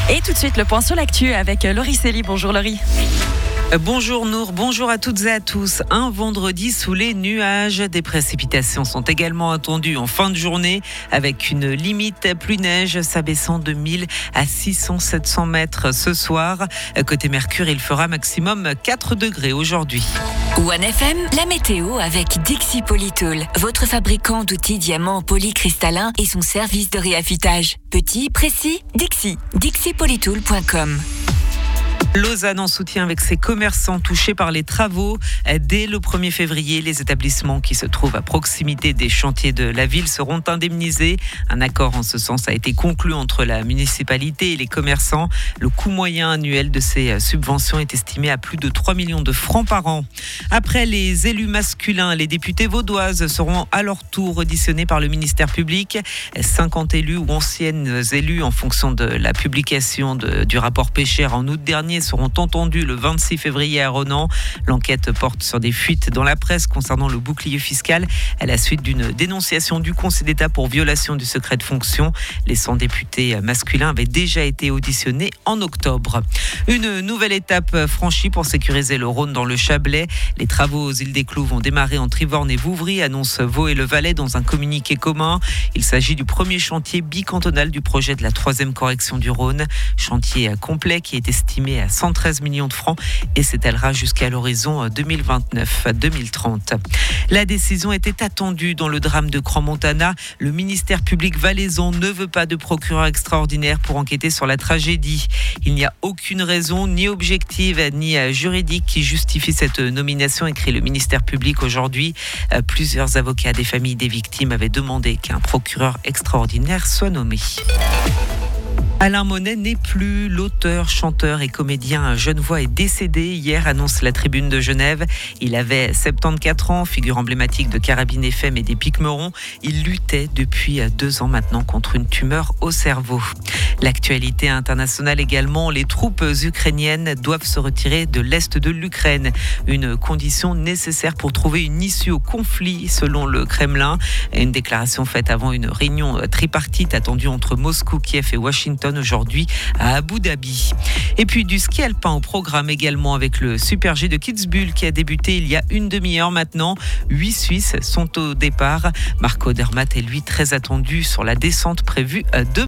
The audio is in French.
Et tout de suite, le point sur l'actu avec Laurie Célie. Bonjour Laurie. Bonjour Nour, bonjour à toutes et à tous. Un vendredi sous les nuages. Des précipitations sont également attendues en fin de journée avec une limite pluie-neige s'abaissant de 1000 à 600-700 mètres ce soir. Côté Mercure, il fera maximum 4 degrés aujourd'hui. OneFM, la météo avec Dixi Polytool, votre fabricant d'outils diamants polycristallins et son service de réaffûtage. Petit, précis, Dixi. DixiPolytool.com. Lausanne en soutien avec ses commerçants touchés par les travaux. Dès le 1er février, les établissements qui se trouvent à proximité des chantiers de la ville seront indemnisés. Un accord en ce sens a été conclu entre la municipalité et les commerçants. Le coût moyen annuel de ces subventions est estimé à plus de 3 millions de francs par an. Après les élus masculins, les députés vaudoises seront à leur tour auditionnés par le ministère public. 50 élus ou anciennes élus en fonction de la publication du rapport Pécher en août dernier seront entendus le 26 février à Ronan. L'enquête porte sur des fuites dans la presse concernant le bouclier fiscal à la suite d'une dénonciation du Conseil d'État pour violation du secret de fonction. Les 100 députés masculins avaient déjà été auditionnés en octobre. Une nouvelle étape franchie pour sécuriser le Rhône dans le Chablais. Les travaux aux îles des Clous vont démarrer en Trivorne et Vouvry, annoncent Vaud et le Valais dans un communiqué commun. Il s'agit du premier chantier bicantonal du projet de la 3e correction du Rhône. Chantier complet qui est estimé à 113 millions de francs et s'étalera jusqu'à l'horizon 2029-2030. La décision était attendue dans le drame de Crans-Montana. Le ministère public valaisan ne veut pas de procureur extraordinaire pour enquêter sur la tragédie. Il n'y a aucune raison, ni objective, ni juridique qui justifie cette nomination, écrit le ministère public aujourd'hui. Plusieurs avocats des familles des victimes avaient demandé qu'un procureur extraordinaire soit nommé. Alain Monet n'est plus. L'auteur, chanteur et comédien genevois est décédé hier, annonce la Tribune de Genève. Il avait 74 ans, figure emblématique de Carabine FM et des Pique-Meurons. Il luttait depuis 2 ans maintenant contre une tumeur au cerveau. L'actualité internationale également, les troupes ukrainiennes doivent se retirer de l'est de l'Ukraine. Une condition nécessaire pour trouver une issue au conflit, selon le Kremlin. Une déclaration faite avant une réunion tripartite attendue entre Moscou, Kiev et Washington aujourd'hui à Abu Dhabi. Et puis du ski alpin au programme également avec le Super G de Kitzbühel qui a débuté il y a une demi-heure maintenant. 8 Suisses sont au départ. Marco Odermatt est lui très attendu sur la descente prévue de